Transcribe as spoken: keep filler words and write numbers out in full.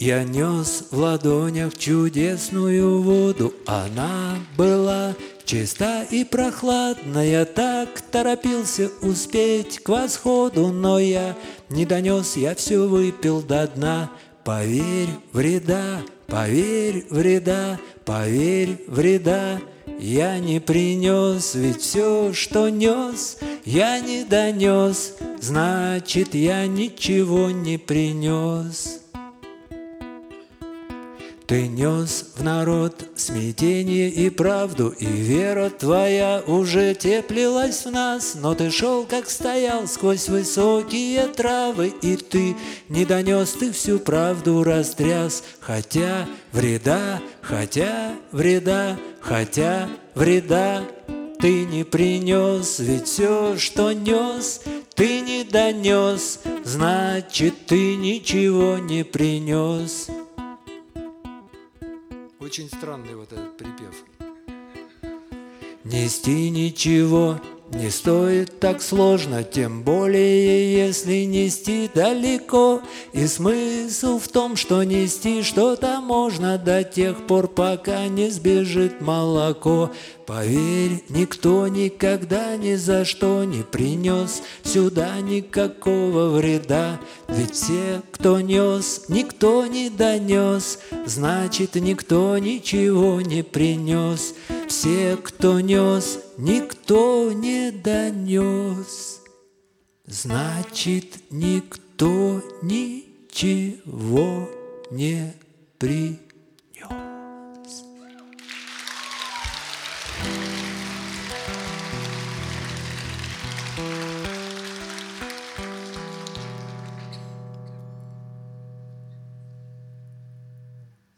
Я нес в ладонях чудесную воду, она была чиста и прохладна. Я так торопился успеть к восходу, но я не донес, я все выпил до дна. Поверь, вреда, поверь, вреда, поверь, вреда я не принес, ведь все, что нес, я не донес, значит, я ничего не принес. Ты нес в народ смятение и правду, и вера твоя уже теплилась в нас, но ты шел, как стоял, сквозь высокие травы, и ты не донес, ты всю правду растряс. Хотя вреда, хотя вреда, хотя вреда ты не принес, ведь все, что нес, ты не донес, значит, ты ничего не принес. Очень странный вот этот припев. Нести ничего не стоит так сложно, тем более, если нести далеко. И смысл в том, что нести что-то можно до тех пор, пока не сбежит молоко. Поверь, никто никогда ни за что не принес сюда никакого вреда. Ведь все, кто нес, никто не донес, значит, никто ничего не принес. Все, кто нес, никто не донес, значит, никто ничего не принес.